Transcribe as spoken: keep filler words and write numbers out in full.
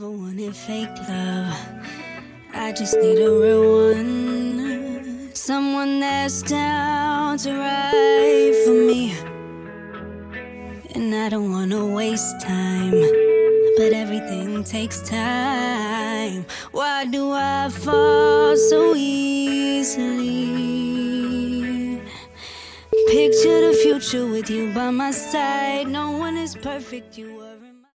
never wanted fake love. I just need a real one. Someone that's down to ride for me. And I don't wanna waste time, but everything takes time. Why do I fall so easily? Picture the future with you by my side. No one is perfect, you